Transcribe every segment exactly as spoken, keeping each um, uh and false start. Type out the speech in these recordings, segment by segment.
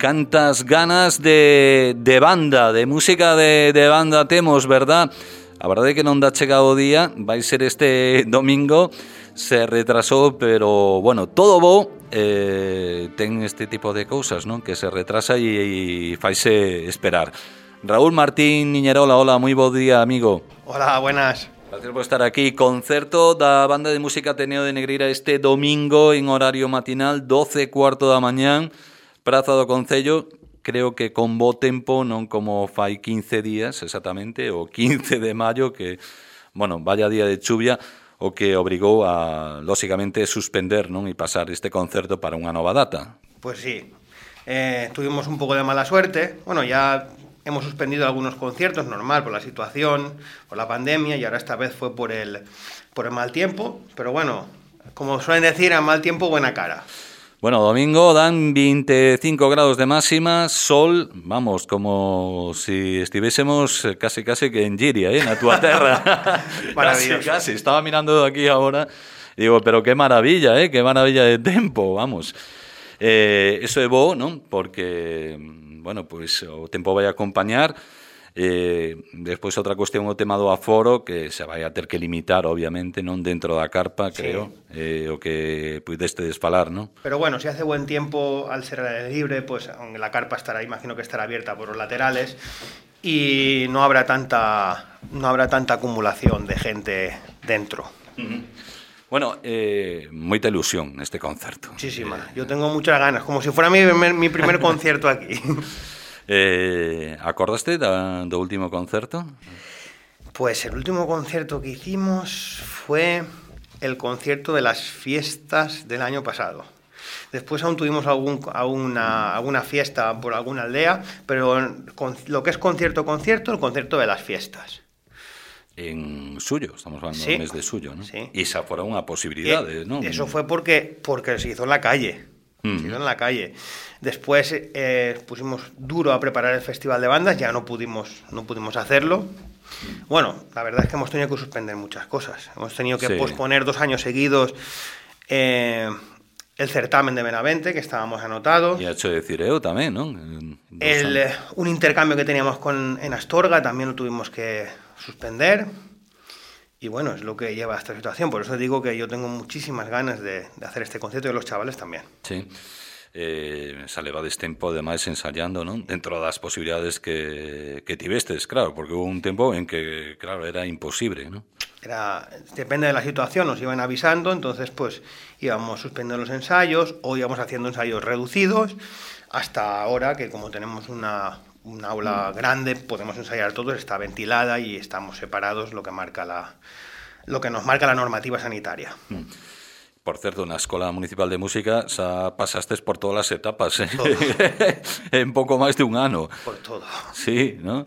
cantas ganas de, de banda, de música de, de banda temos, verdad? A verdade é que non dá chegado o día, vai ser este domingo, se retrasou, pero, bueno, todo bo, eh, ten este tipo de cousas, non? Que se retrasa e, e faise esperar. Raúl Martín Niñerola, hola, moi bo día, amigo. Hola, buenas. Gracias por estar aquí. Concerto da Banda de Música Ateneo de Negreira este domingo en horario matinal, doce e cuarto da mañán, Praza do Concello. Creo que con bo tempo, non como fai quince días exactamente, o quince de maio, que, bueno, vaya día de chuvia, o que obrigou a, lógicamente, suspender, non, e pasar este concerto para unha nova data. Pues sí, eh, tuvimos un poco de mala suerte. Bueno, ya hemos suspendido algunos conciertos, normal, por la situación, por la pandemia, y ahora esta vez fue por el, por el mal tiempo. Pero bueno, como suelen decir, a mal tiempo, buena cara. Bueno, domingo dan veinticinco grados de máxima, sol, vamos, como si estuviésemos casi casi que en Giria, ¿eh? En la tua terra. Maravilloso. Casi, casi, estaba mirando aquí ahora y digo, pero qué maravilla, ¿eh? Qué maravilla de tempo, vamos. Eh, eso é bo, non? Porque, bueno, pois o tempo vai acompañar. Eh, despois outra cuestión o tema do aforo, que se vai a ter que limitar, obviamente, non dentro da carpa, creo, sí. eh, o que pudestes falar, non? Pero bueno, si hace buen tiempo, al ser al aire libre, pues la carpa estará, imagino que estará abierta por los laterales y no habrá tanta, no habrá tanta acumulación de gente dentro. Uh-huh. Bueno, eh, moita ilusión neste concerto. Muchísima. Yo tengo muchas ganas, como si fuera mi, mi primer concierto aquí. Eh, ¿Acordaste da, do último concerto? Pues el último concierto que hicimos fue el concierto de las fiestas del año pasado. Después aún tuvimos algún, alguna, alguna fiesta por alguna aldea, pero con, lo que es concierto-concierto, el concierto de las fiestas. En Suyo, estamos hablando sí, del mes de Suyo, ¿no? Sí. Y esa fue una posibilidad, eh, ¿no? Eso fue porque, porque se hizo en la calle. Mm. Se hizo en la calle. Después eh, pusimos duro a preparar el festival de bandas, ya no pudimos, no pudimos hacerlo. Mm. Bueno, la verdad es que hemos tenido que suspender muchas cosas. Hemos tenido que sí. posponer dos años seguidos eh, el certamen de Benavente, que estábamos anotados. Y ha hecho de Cireo también, ¿no? El, eh, un intercambio que teníamos con, en Astorga también lo tuvimos que suspender. Y bueno, es lo que lleva a esta situación. Por eso digo que yo tengo muchísimas ganas de, de hacer este concierto y los chavales también. Sí. Eh, se levades tempo, además, ensayando, ¿no? Dentro das posibilidades que, que tivestes, claro, porque hubo un tempo en que, claro, era imposible, ¿no? Era, depende de la situación, nos iban avisando, entonces pues íbamos suspendiendo los ensayos o íbamos haciendo ensayos reducidos, hasta ahora que como tenemos una... un aula grande, podemos ensayar todos, está ventilada y estamos separados, lo que marca la lo que nos marca la normativa sanitaria. Por cierto, na Escola Municipal de Música xa pasastes por todas as etapas, eh? En pouco máis de un ano. Por todo. Sí, ¿no?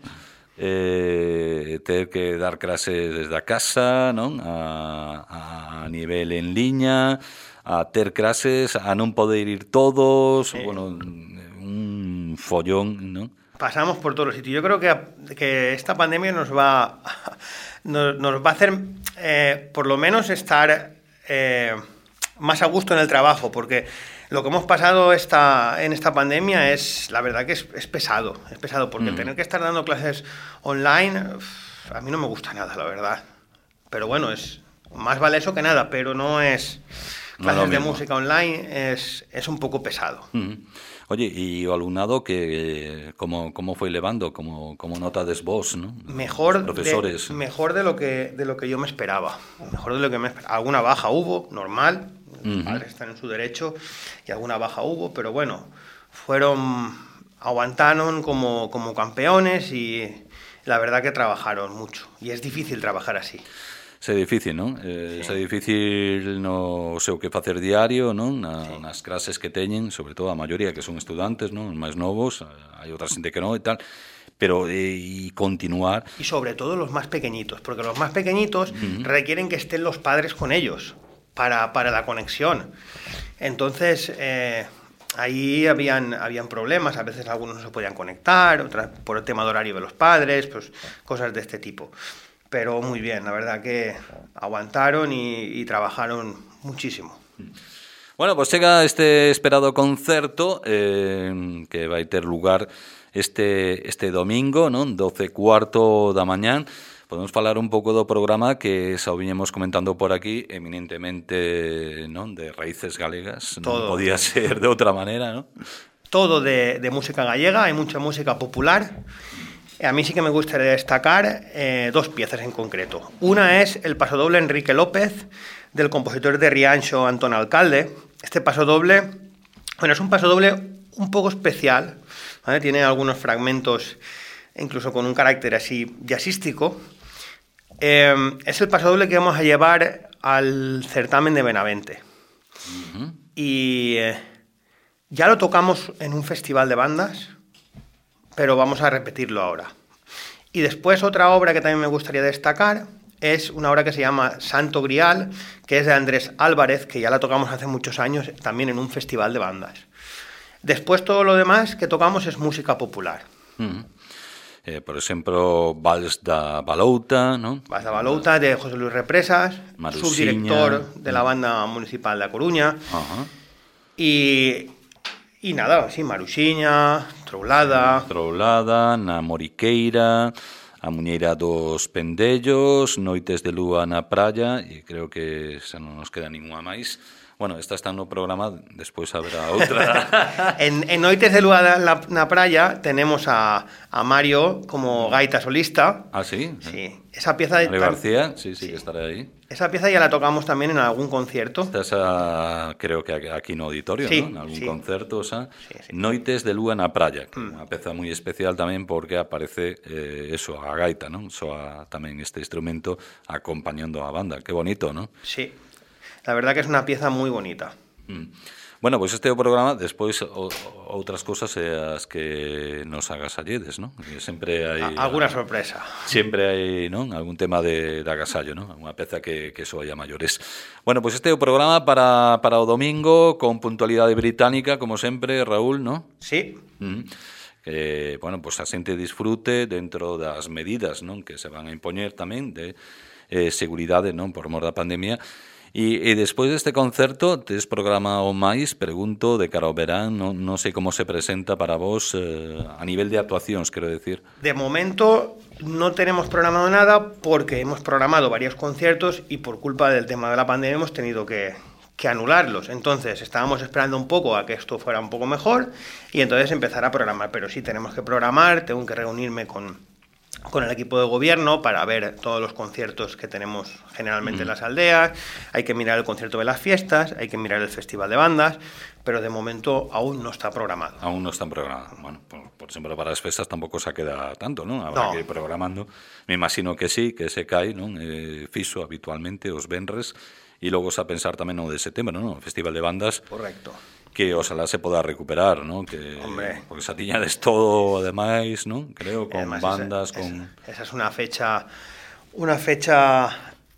Eh, ter que dar clases desde a casa, non? A, a nivel en liña, a ter clases, a non poder ir todos, eh. bueno, un follón, non? Pasamos por todos los sitios. Yo creo que, que esta pandemia nos va, nos, nos va a hacer, eh, por lo menos, estar eh, más a gusto en el trabajo, porque lo que hemos pasado esta, en esta pandemia es, la verdad que es, es pesado, es pesado, porque mm. tener que estar dando clases online, uf, a mí no me gusta nada, la verdad. Pero bueno, es más vale eso que nada, pero no es... Clases no de música online es, es un poco pesado. Mm. Oye, y o alumnado que como como foi levando, como como notades vos, ¿no? Mejor profesores. De, mejor de lo que de lo que yo me esperaba. Mejor de lo que me esperaba. Alguna baja hubo, normal. Los uh-huh. padres están en su derecho y alguna baja hubo, pero bueno, fueron aguantaron como como campeones y la verdad que trabajaron mucho y es difícil trabajar así. É difícil, non? Eh, sí. É difícil no seu que facer diario, non? Na, sí. Nas clases que teñen, sobre todo a maioría que son estudantes, non? Os máis novos, hai outra xente que non e tal, pero eh, y continuar. Y sobre todo los más pequeñitos, porque los más pequeñitos uh-huh. requieren que estén los padres con ellos para, para la conexión. Entonces, eh, ahí habían, habían problemas, a veces algunos no se podían conectar, otras por el tema de horario de los padres, pues cosas de este tipo. Pero muy bien, la verdad que aguantaron y, y trabajaron muchísimo. Bueno, pues chega este esperado concerto eh, que vai ter lugar este este domingo, non? doce e cuarto da mañán. Podemos falar un pouco do programa que xa o viñemos comentando por aquí, eminentemente, non, de raíces galegas, non podía ser de outra maneira, non? Todo de, de música gallega, hay mucha música popular. A mí sí que me gustaría destacar eh, dos piezas en concreto. Una es el pasodoble Enrique López, del compositor de Rianxo, Antón Alcalde. Este pasodoble, bueno, es un pasodoble un poco especial, ¿vale? Tiene algunos fragmentos incluso con un carácter así jazzístico. Eh, es el pasodoble que vamos a llevar al certamen de Benavente. Uh-huh. Y eh, ya lo tocamos en un festival de bandas, pero vamos a repetirlo ahora. Y después otra obra que también me gustaría destacar es una obra que se llama Santo Grial, que es de Andrés Álvarez, que ya la tocamos hace muchos años también en un festival de bandas. Después todo lo demás que tocamos es música popular. Uh-huh. Eh, por exemplo, Vals da Balouta, ¿no? Vals da Balouta, de José Luis Represas, Marusiña, subdirector de la Banda Municipal de A Coruña. Uh-huh. Y, y nada, sí, Marusiña, Troulada... Troulada, na Moriqueira, a Muñeira dos Pendellos, Noites de Lúa na Praia, e creo que xa non nos queda ninguna máis. Bueno, esta está no programa, despois habrá outra. en, en Noites de Lúa na, na Praia tenemos a, a Mario como gaita solista. Ah, ¿sí? Sí. Esa pieza de... Mario García, sí, sí, sí, que estará ahí. Esa pieza ya la tocamos también en algún concierto. Esta esa, creo que aquí no auditorio, sí, ¿no? En algún sí. concerto, o sea, sí, sí. Noites de Lúa na Praia, que mm. Unha peza moi especial tamén porque aparece eh, eso, a gaita, ¿no? Soa tamén este instrumento acompañando a banda. Qué bonito, ¿no? Sí. La verdad que es una pieza muy bonita. Mm. Bueno, pois pues este é o programa, despois o, outras cousas é as que nos agasalledes, non? Sempre hai... A, alguna sorpresa. Sempre hai, non? Algún tema de, de agasallo, non? Unha peza que, que soa a maiores. Bueno, pois pues este é o programa para, para o domingo, con puntualidade británica, como sempre, Raúl, non? Sí. Mm. Que, bueno, pois pues a xente disfrute dentro das medidas, non? Que se van a impoñer tamén de eh, seguridade, non? Por mor da pandemia. E, e despois deste concerto, tes programa o máis, pregunto, de cara ao verán, non, non sei como se presenta para vos eh, a nivel de actuacións, quero decir. De momento no tenemos programado nada porque hemos programado varios conciertos y por culpa del tema de la pandemia hemos tenido que, que anularlos. Entonces estábamos esperando un poco a que esto fuera un poco mejor y entonces empezar a programar. Pero sí tenemos que programar, tengo que reunirme con... con el equipo de gobierno para ver todos los conciertos que tenemos generalmente mm. en las aldeas, hay que mirar el concierto de las fiestas, hay que mirar el festival de bandas, pero de momento aún no está programado. Aún no están programados. Bueno, por, por ejemplo, para las fiestas tampoco se queda tanto, ¿no? Habrá no. que ir programando. Me imagino que sí, que se cae, ¿no? Eh, fixo habitualmente os venres e logo a pensar tamén no de setembro, ¿no? O festival de bandas. Correcto. Que ojalá se poda recuperar, ¿no? Que, Hombre. Porque xa tiñades todo, ademais, ¿no? Creo, con además, bandas, esa, con... Esa, esa es una fecha, una fecha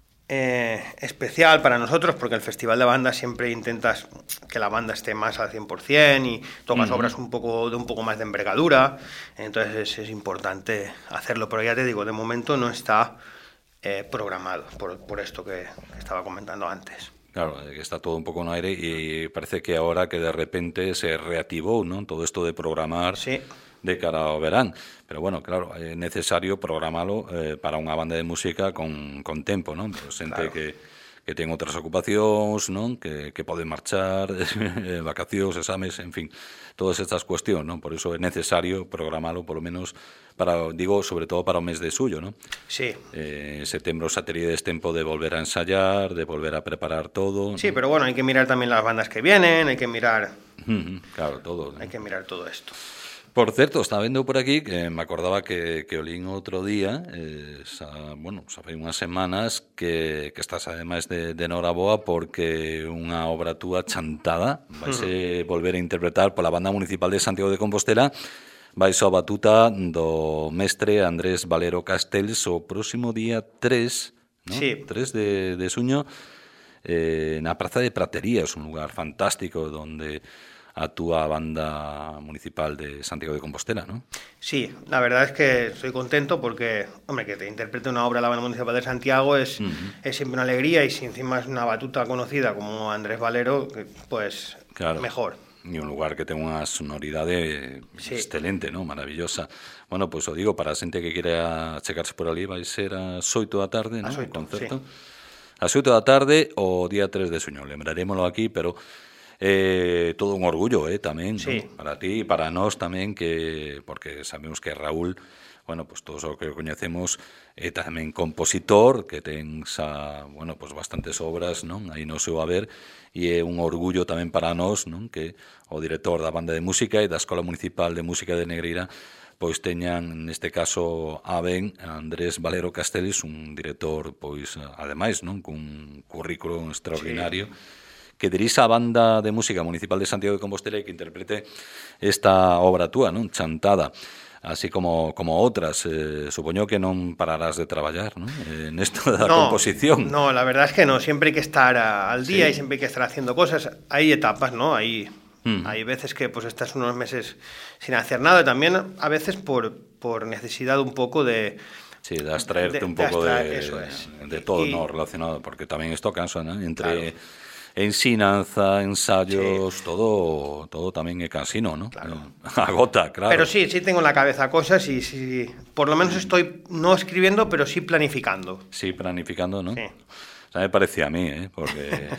eh, especial para nosotros, porque el Festival de Bandas siempre intentas que la banda esté más al cien por ciento y tocas uh-huh. obras un poco de un poco más de envergadura, entonces es, es importante hacerlo, pero ya te digo, de momento no está eh, programado, por, por esto que, que estaba comentando antes. Claro, que está todo un pouco no aire e parece que ahora que de repente se reactivou, non? Todo isto de programar sí. de cara ao verán. Pero bueno, claro, é necesario programalo eh, para unha banda de música con, con tempo, non? Pues xente claro. que, que ten outras ocupacións, non? Que, que poden marchar, vacacións, exames, en fin, todas estas cuestións, non? Por iso é necesario programalo, polo menos, para, digo, sobre todo para o mes de suyo, non? Sí. Eh, en setembro xa teríades tempo de volver a ensayar, de volver a preparar todo. Sí, ¿no? Pero bueno, hay que mirar también las bandas que vienen, hay que mirar... Uh-huh, claro, todo. ¿no? Hay que mirar todo esto. Por certo, estaba vendo por aquí que me acordaba que, que o lín outro día, eh, xa, bueno, xa fai unhas semanas que, que estás ademais de, de Noraboa porque unha obra túa chantada vaise uh-huh. volver a interpretar pola Banda Municipal de Santiago de Compostela. Vais a batuta do mestre Andrés Valero Castells o próximo día tres, ¿no? Sí. tres de, de suño, eh, na Praza de Praterías, un lugar fantástico donde a túa banda municipal de Santiago de Compostela, ¿no? Sí, la verdad es que estoy contento porque, hombre, que te interprete una obra la banda municipal de Santiago es, uh-huh. es siempre una alegría, y si encima es una batuta conocida como Andrés Valero, pues claro. mejor. E un lugar que ten unha sonoridade sí. excelente, ¿no? Maravillosa. Bueno, pois pues, o digo, para a xente que quere chegarse por ali, vai ser ás oito da tarde, ¿no? As oito, o concerto. Sí. Ás oito da tarde o día tres de xuño. Lembrarémolo aquí, pero eh, todo un orgullo, eh, tamén, sí. ¿no? Para ti e para nós tamén, que porque sabemos que Raúl, bueno, pues todos o que coñecemos, é tamén compositor, que ten xa, bueno, pues bastantes obras, non? Aí no seu haber, e é un orgullo tamén para nós, non? Que o director da banda de música e da Escola Municipal de Música de Negreira pois teñan, neste caso, a ben Andrés Valero Castells, un director, pois, ademais, non? Cun currículo extraordinario, sí. que dirixa a banda de música municipal de Santiago de Compostela e que interprete esta obra túa, non? Chantada. Así como, como outras, eh, supoño que non pararás de traballar, ¿no? Eh, en esto da no, composición. No, la verdad es que no, siempre hay que estar a, al día sí. y siempre hay que estar haciendo cosas. Hay etapas, ¿no? Hay, mm. hay veces que pues estás unos meses sin hacer nada, y también a veces por, por necesidad un poco de... Sí, de abstraerte de, un poco de, de, eso es. de todo, y, ¿no? Relacionado, porque también esto cansa, ¿no? Entre... Claro. Ensinanza, ensayos, sí. todo todo tamén é cansino, ¿no? Claro. Agota, claro. Pero sí, sí tengo en la cabeza cosas y sí, por lo menos estoy no escribiendo, pero sí planificando. Sí, planificando, ¿no? Sí. O sea, me parecía a mí, ¿eh? Porque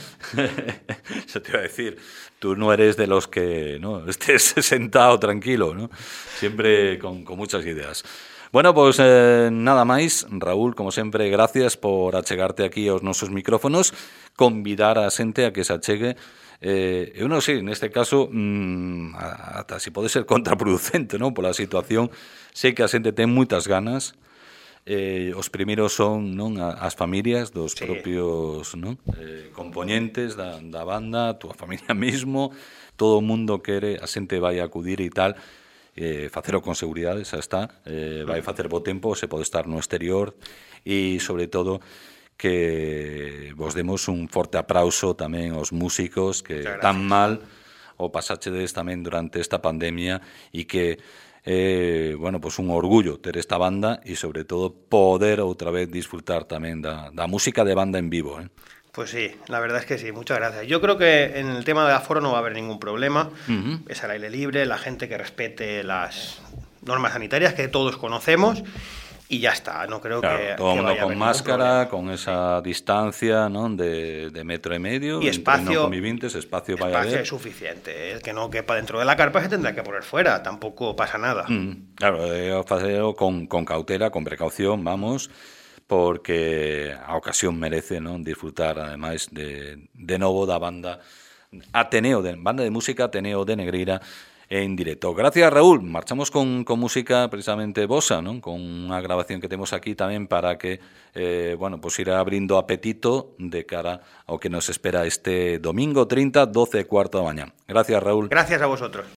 se te iba a decir, tú no eres de los que, ¿no? Estés sentado tranquilo, ¿no? Siempre con, con muchas ideas. Bueno, pois pues, eh, nada máis, Raúl, como sempre, gracias por achegarte aquí aos nosos micrófonos, convidar a xente a que se achegue. Eh, eu non sei, neste caso, mmm, ata si pode ser contraproducente, non? Pola situación, sei que a xente ten moitas ganas, eh, os primeiros son, non, as familias dos sí. propios, non? Eh, componentes da, da banda, a túa familia mismo, todo o mundo quere, a xente vai a acudir e tal. Eh, facelo con seguridade, xa está, eh, vai facer bo tempo, se pode estar no exterior, e sobre todo que vos demos un forte aplauso tamén aos músicos que tan mal o pasachedes tamén durante esta pandemia, e que eh, bueno, pues un orgullo ter esta banda e sobre todo poder outra vez disfrutar tamén da, da música de banda en vivo, eh. Pues sí, la verdad es que sí, muchas gracias. Yo creo que en el tema del aforo no va a haber ningún problema. Uh-huh. Es al aire libre, la gente que respete las normas sanitarias que todos conocemos y ya está. No creo claro, que todo el mundo con máscara, con esa sí. distancia, ¿no? de, de metro y medio, y espacio, no convivientes, espacio, espacio vaya a haber. Es suficiente. El que no quepa dentro de la carpa se tendrá que poner fuera, tampoco pasa nada. Mm, claro, eh, hacerlo con, con cautela, con precaución, vamos, porque a ocasión merece, ¿no? Disfrutar ademais de, de novo da banda Ateneo, de banda de música Ateneo de Negreira en directo. Gracias, Raúl. Marchamos con, con música precisamente bossa, ¿no? Con unha grabación que temos aquí tamén para que eh, bueno, pues ir abrindo apetito de cara ao que nos espera este domingo treinta, doce e cuarto da mañá. Gracias, Raúl. Gracias a vosotros.